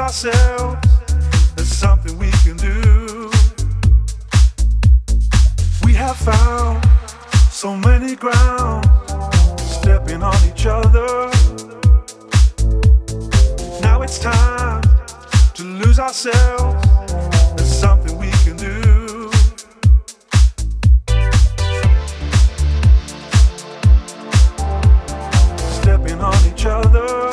ourselves, there's something we can do. We have found so many grounds, stepping on each other. Now it's time to lose ourselves, there's something we can do. Stepping on each other.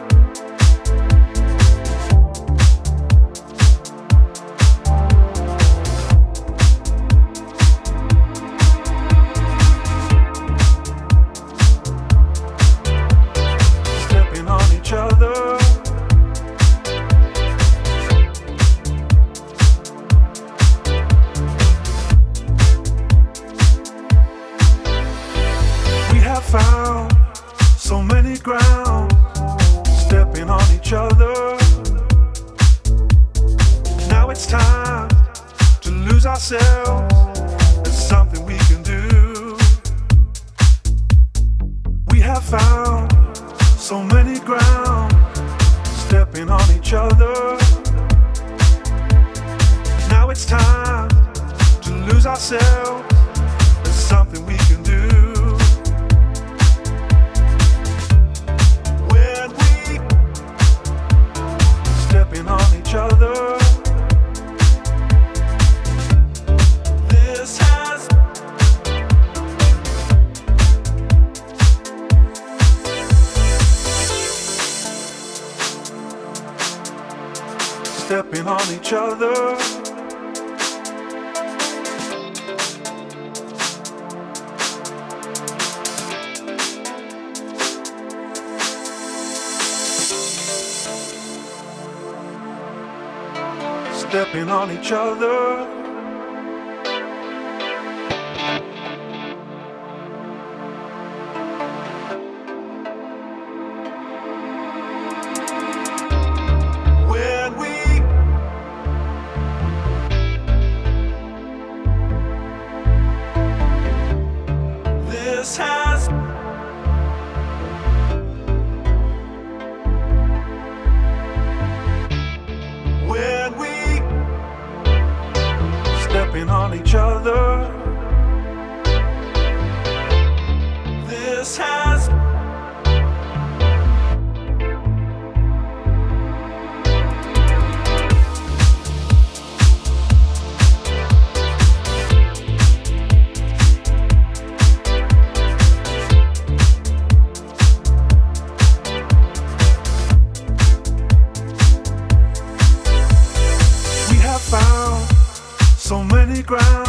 Found so many grounds, stepping on each other. Now it's time to lose ourselves, there's something we can do. We have found so many grounds, stepping on each other. Now it's time to lose ourselves, there's something we can do. Stepping on each other. This has stepping on each other. Stepping on each other. When we this has when we stepping on each other. This has we have found so many grounds,